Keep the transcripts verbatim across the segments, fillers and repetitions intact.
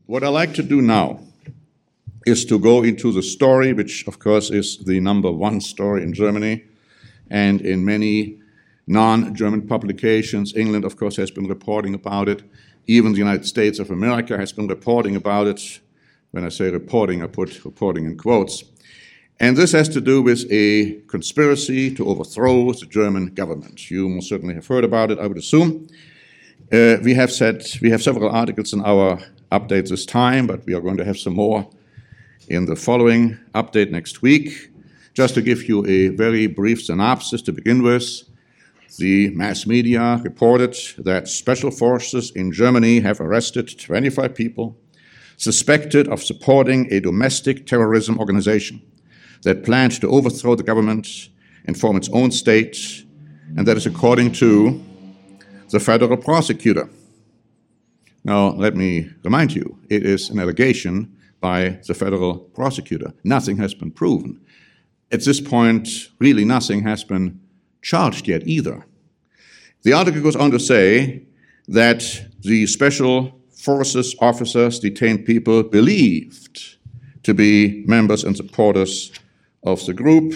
What I like to do now is to go into the story, which of course is the number one story in Germany and in many non-German publications. England, of course, has been reporting about it. Even the United States of America has been reporting about it. When I say reporting, I put reporting in quotes. And this has to do with a conspiracy to overthrow the German government. You most certainly have heard about it, I would assume. Uh, we have said, we have several articles in our update this time, but we are going to have some more in the following update next week. Just to give you a very brief synopsis to begin with, the mass media reported that special forces in Germany have arrested twenty-five people suspected of supporting a domestic terrorism organization that planned to overthrow the government and form its own state, and that is according to the federal prosecutor. Now, let me remind you, it is an allegation by the federal prosecutor. Nothing has been proven. At this point, really nothing has been charged yet either. The article goes on to say that the special forces officers detained people believed to be members and supporters of the group.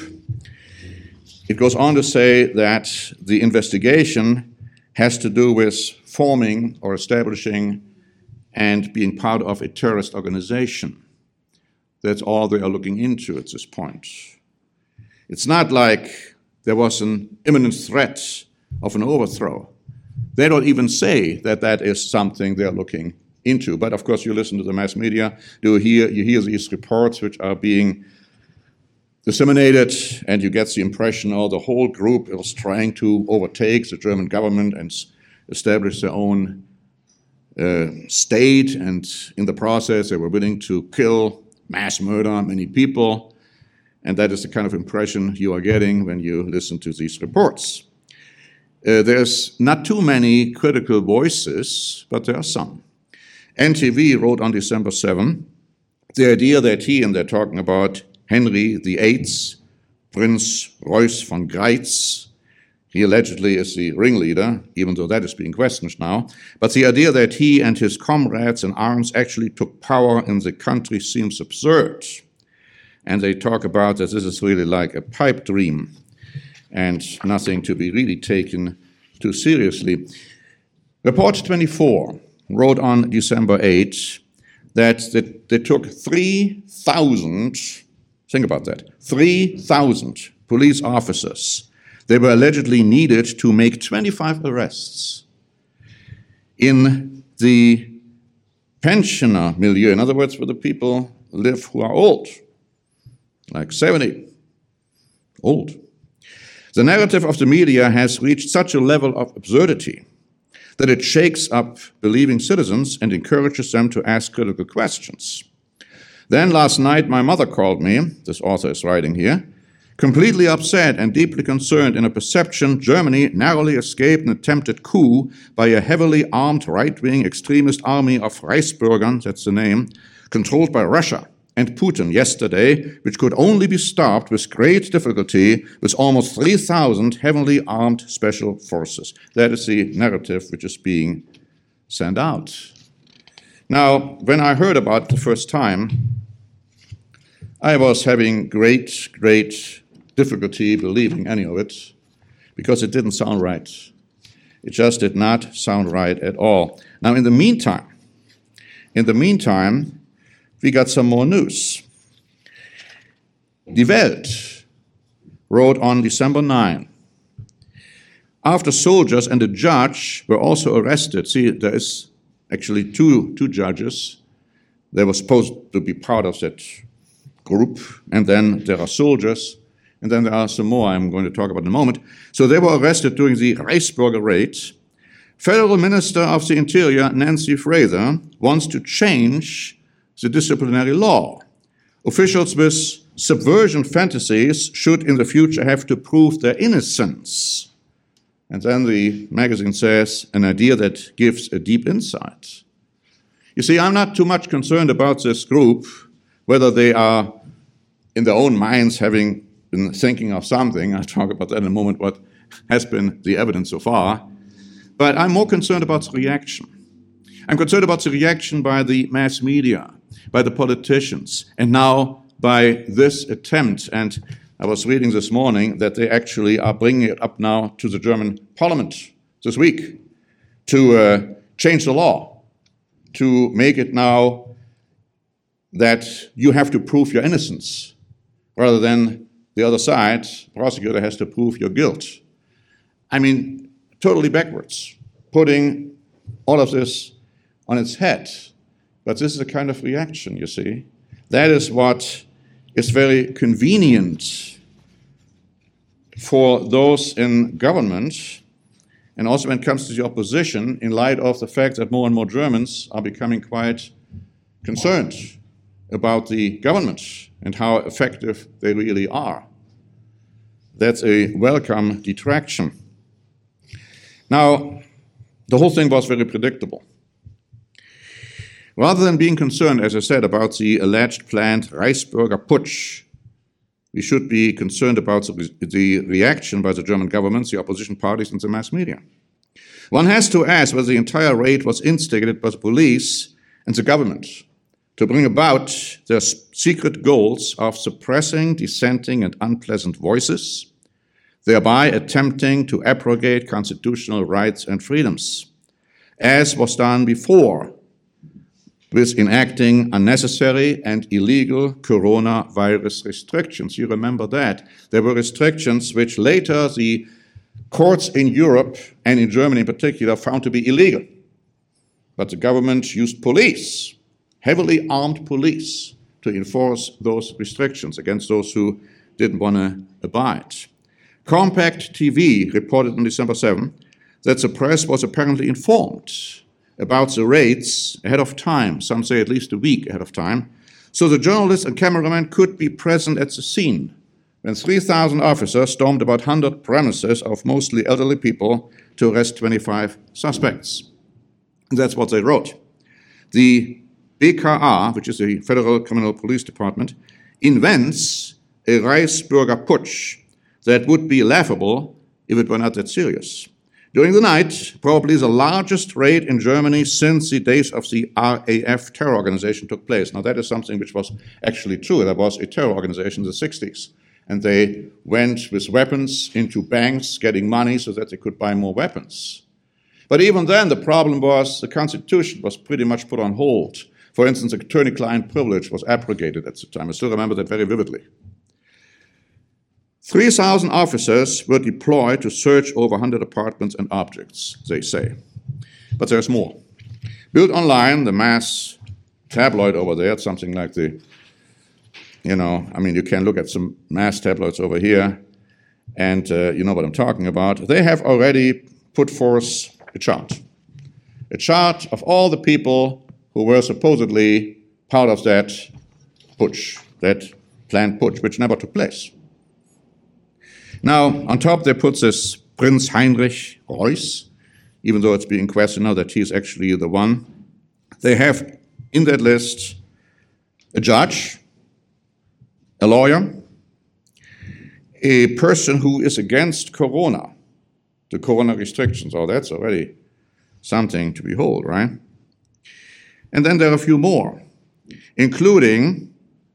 It goes on to say that the investigation has to do with forming or establishing and being part of a terrorist organization. That's all they are looking into at this point. It's not like there was an imminent threat of an overthrow. They don't even say that that is something they're looking into. But of course, you listen to the mass media, you hear, you hear these reports which are being disseminated, and you get the impression, oh, the whole group was trying to overtake the German government and establish their own uh, state, and in the process they were willing to kill, mass murder many people, and that is the kind of impression you are getting when you listen to these reports. Uh, there's not too many critical voices, but there are some. N T V wrote on December seventh, the idea that he, and they're talking about Henry the Eighth, Prince Reuss von Greiz, he allegedly is the ringleader, even though that is being questioned now, but the idea that he and his comrades in arms actually took power in the country seems absurd. And they talk about that this is really like a pipe dream and nothing to be really taken too seriously. Report twenty-four wrote on December eighth that they took three thousand, think about that, three thousand police officers. They were allegedly needed to make twenty-five arrests in the pensioner milieu. In other words, where the people live who are old, like seventy, old. The narrative of the media has reached such a level of absurdity that it shakes up believing citizens and encourages them to ask critical questions. Then last night, my mother called me, this author is writing here, completely upset and deeply concerned in a perception Germany narrowly escaped an attempted coup by a heavily armed right-wing extremist army of Reichsbürgern, that's the name, controlled by Russia and Putin yesterday, which could only be stopped with great difficulty with almost three thousand heavily armed special forces. That is the narrative which is being sent out. Now, when I heard about it the first time, I was having great, great difficulty believing any of it because it didn't sound right. It just did not sound right at all. Now, in the meantime, in the meantime, we got some more news. Die Welt wrote on December ninth, after soldiers and a judge were also arrested. See, there is actually two, two judges. They were supposed to be part of that group, and then there are soldiers, and then there are some more I'm going to talk about in a moment. So they were arrested during the Reichsbürger raid. Federal Minister of the Interior, Nancy Fraser, wants to change the disciplinary law. Officials with subversion fantasies should in the future have to prove their innocence. And then the magazine says, an idea that gives a deep insight. You see, I'm not too much concerned about this group, whether they are in their own minds having been thinking of something. I'll talk about that in a moment, what has been the evidence so far. But I'm more concerned about the reaction. I'm concerned about the reaction by the mass media, by the politicians, and now by this attempt. And I was reading this morning that they actually are bringing it up now to the German parliament this week to uh, change the law, to make it now that you have to prove your innocence, rather than the other side, the prosecutor has to prove your guilt. I mean, totally backwards, putting all of this on its head. But this is a kind of reaction, you see. That is what is very convenient for those in government, and also when it comes to the opposition, in light of the fact that more and more Germans are becoming quite concerned about the government and how effective they really are. That's a welcome detraction. Now, the whole thing was very predictable. Rather than being concerned, as I said, about the alleged planned Reichsbürger Putsch, we should be concerned about the, the reaction by the German government, the opposition parties, and the mass media. One has to ask whether the entire raid was instigated by the police and the government to bring about their secret goals of suppressing dissenting and unpleasant voices, thereby attempting to abrogate constitutional rights and freedoms, as was done before with enacting unnecessary and illegal coronavirus restrictions. You remember that. There were restrictions which later the courts in Europe, and in Germany in particular, found to be illegal. But the government used police, heavily armed police, to enforce those restrictions against those who didn't want to abide. Compact T V reported on December seventh that the press was apparently informed about the raids ahead of time, some say at least a week ahead of time, so the journalists and cameramen could be present at the scene when three thousand officers stormed about one hundred premises of mostly elderly people to arrest twenty-five suspects. And that's what they wrote. The B K A, which is the Federal Criminal Police Department, invents a Reichsbürger Putsch that would be laughable if it were not that serious. During the night, probably the largest raid in Germany since the days of the R A F terror organization took place. Now, that is something which was actually true. There was a terror organization in the sixties, and they went with weapons into banks, getting money so that they could buy more weapons. But even then, the problem was the Constitution was pretty much put on hold. For instance, attorney-client privilege was abrogated at the time. I still remember that very vividly. three thousand officers were deployed to search over one hundred apartments and objects, they say. But there's more. Bild Online, the mass tabloid over there, it's something like the, you know, I mean, you can look at some mass tabloids over here, and uh, you know what I'm talking about. They have already put forth a chart. A chart of all the people who were supposedly part of that putsch, that planned putsch, which never took place. Now, on top, they put this Prince Heinrich Reuss, even though it's being questioned now that he is actually the one. They have in that list a judge, a lawyer, a person who is against Corona, the Corona restrictions. Oh, that's already something to behold, right? And then there are a few more, including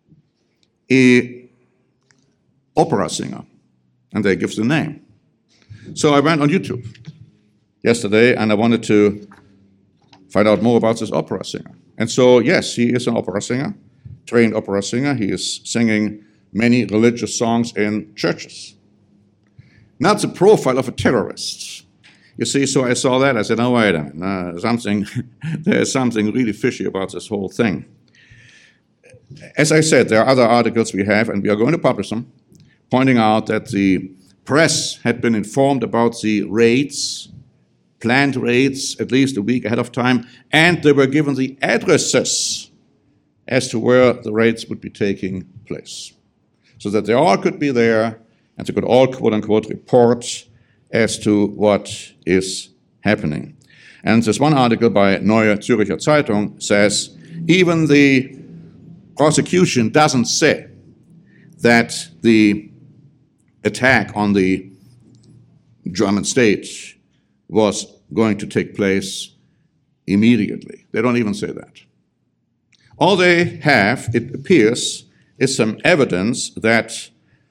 a opera singer. And they give the name. So I went on YouTube yesterday and I wanted to find out more about this opera singer. And so, yes, he is an opera singer, trained opera singer. He is singing many religious songs in churches. Not the profile of a terrorist. You see, so I saw that. I said, oh, wait a minute. Uh, something, there's something really fishy about this whole thing. As I said, there are other articles we have, and we are going to publish them, pointing out that the press had been informed about the raids, planned raids, at least a week ahead of time, and they were given the addresses as to where the raids would be taking place, so that they all could be there and they could all, quote-unquote, report as to what is happening. And this one article by Neue Zürcher Zeitung says, even the prosecution doesn't say that the attack on the German state was going to take place immediately. They don't even say that. All they have, it appears, is some evidence that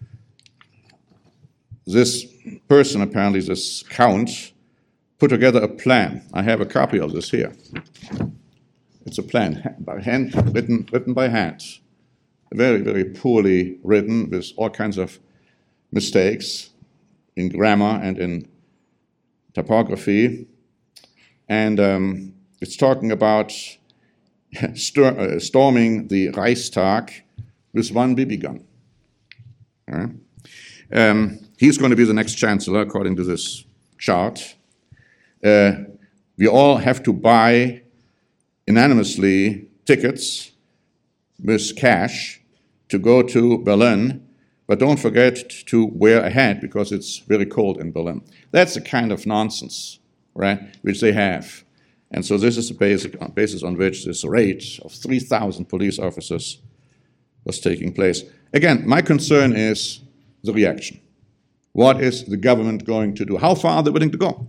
this person, apparently this count, put together a plan. I have a copy of this here. It's a plan by hand, written, written by hand. Very, very poorly written with all kinds of mistakes in grammar and in typography. And um, it's talking about stor- uh, storming the Reichstag with one B B gun. All right? Um, he's going to be the next chancellor, according to this chart. Uh, we all have to buy unanimously tickets with cash to go to Berlin, but don't forget to wear a hat because it's very cold in Berlin. That's the kind of nonsense, right, which they have. And so this is the basic, basis on which this raid of three thousand police officers was taking place. Again, my concern is the reaction. What is the government going to do? How far are they willing to go?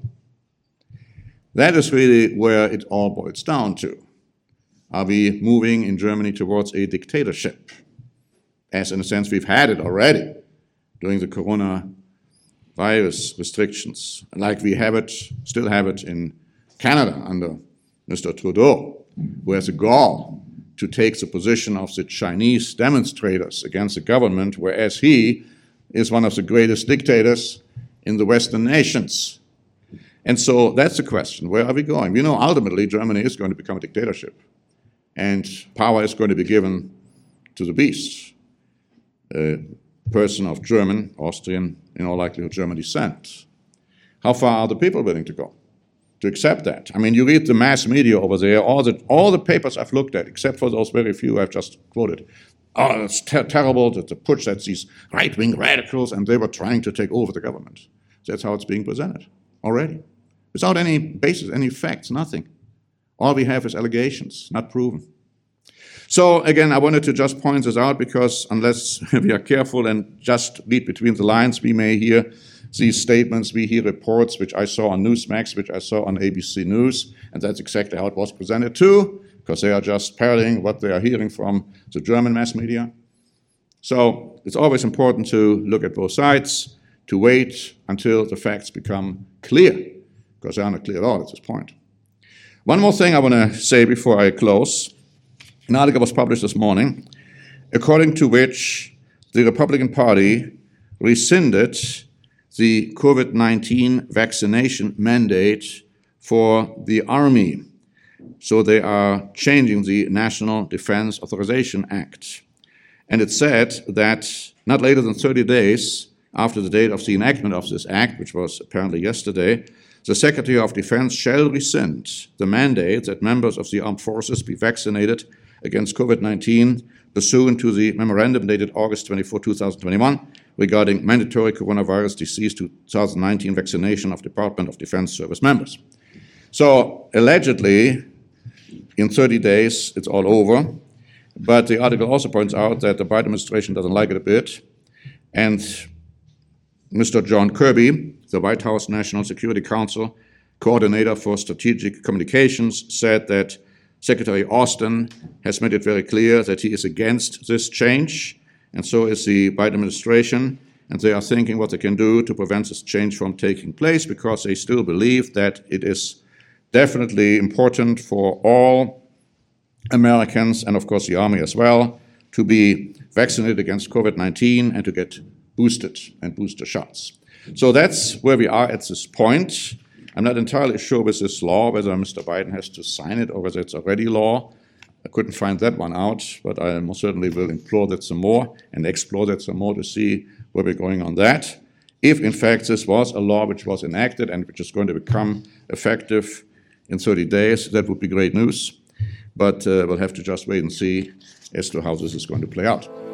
That is really where it all boils down to. Are we moving in Germany towards a dictatorship? As in a sense we've had it already during the coronavirus restrictions, like we have it, still have it in Canada under Mister Trudeau, who has a gall to take the position of the Chinese demonstrators against the government, whereas he is one of the greatest dictators in the Western nations. And so that's the question. Where are we going? We know ultimately Germany is going to become a dictatorship, and power is going to be given to the beast, a person of German, Austrian, in all likelihood German descent. How far are the people willing to go to accept that? I mean, you read the mass media over there, all the, all the papers I've looked at, except for those very few I've just quoted. Oh, it's ter- terrible, that the push, that's these right-wing radicals, and they were trying to take over the government. That's how it's being presented already. Without any basis, any facts, nothing. All we have is allegations, not proven. So again, I wanted to just point this out because unless we are careful and just read between the lines, we may hear these statements, we hear reports which I saw on Newsmax, which I saw on A B C News, and that's exactly how it was presented too, because they are just parroting what they are hearing from the German mass media. So it's always important to look at both sides, to wait until the facts become clear, because they are not clear at all at this point. One more thing I want to say before I close. An article was published this morning, according to which the Republican Party rescinded the COVID nineteen vaccination mandate for the Army. So they are changing the National Defense Authorization Act. And it said that not later than thirty days after the date of the enactment of this act, which was apparently yesterday, the Secretary of Defense shall rescind the mandate that members of the armed forces be vaccinated against COVID nineteen pursuant to the memorandum dated August twenty-fourth, two thousand twenty-one regarding mandatory coronavirus disease two thousand nineteen vaccination of Department of Defense service members. So allegedly, in thirty days, it's all over. But the article also points out that the Biden administration doesn't like it a bit. And Mister John Kirby, the White House National Security Council coordinator for strategic communications, said that Secretary Austin has made it very clear that he is against this change, and so is the Biden administration, and they are thinking what they can do to prevent this change from taking place because they still believe that it is definitely important for all Americans, and of course the Army as well, to be vaccinated against COVID nineteen and to get boosted and booster shots. So that's where we are at this point. I'm not entirely sure with this law whether Mister Biden has to sign it or whether it's already law. I couldn't find that one out, but I most certainly will implore that some more and explore that some more to see where we're going on that. If, in fact, this was a law which was enacted and which is going to become effective in thirty days, that would be great news. But uh, we'll have to just wait and see as to how this is going to play out.